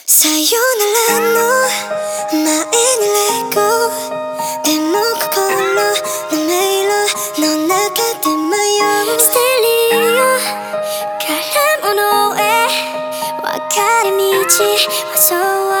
さよならの前にレゴでも心の迷路の中で迷うステレオから物へ分かれ道はそう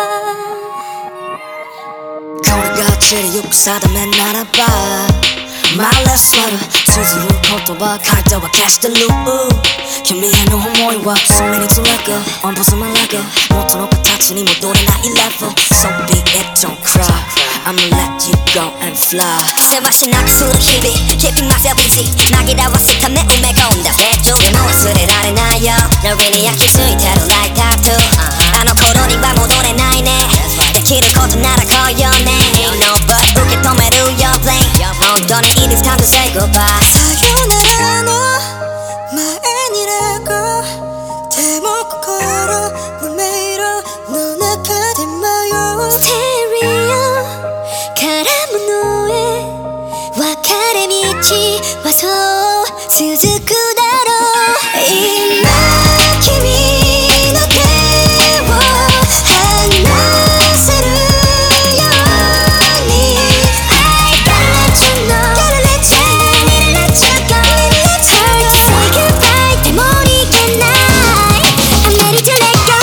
これが地理よく定めならばMy last letter 綴る言葉書いては消してる君への思いは隅につらくオンポスマラグ元の形に戻れない level So be it, don't cry I'ma let you go and fly せわしなくする日々 Keeping myself busy 紛らわすため埋め込んだフェイクでも忘れられないよノリに焼き付いてる like tattoo あの頃には戻れないねできることならこうよね Ain't no but 受け止める your blame 本当にit is time to say goodbye さよならの前にレゴでも心の迷路の中で迷うステレオから物へ分かれ道はそう続くだろう今君の手を離せるように I gotta let you know Gotta let you go It's hard to say goodbye でもいけない I'm ready to let go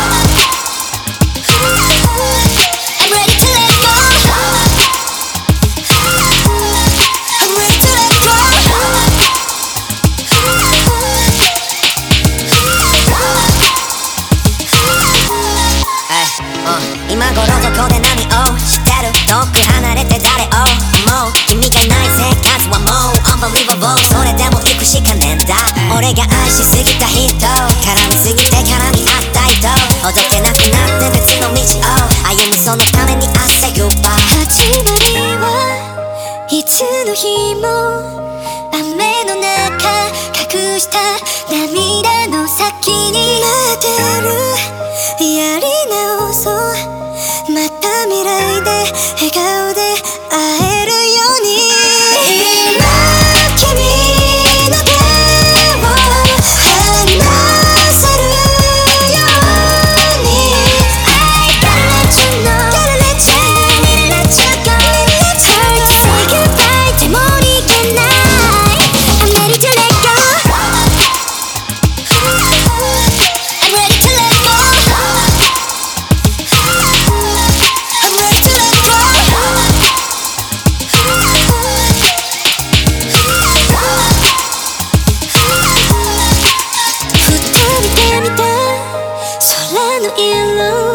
I'm ready to let go I'm ready to let go今頃どこで何をしてる遠く離れて誰を思う君がいない生活はもう Unbelievable それでも行くしかねえんだ俺が愛しすぎた人絡みすぎて絡み合った人ほどけなくなって別の道を歩むそのためにI say goodbye 始まりはいつの日も雨の中隠した涙の先に待ってるやり直そうまた未来で笑顔で会えるように今君の手を離せるように I gotta let you know Gotta let you go It's hard to say goodbye でもいけない I'm ready to let go I'm ready to let go I'm ready to let go ふと見てみた空の色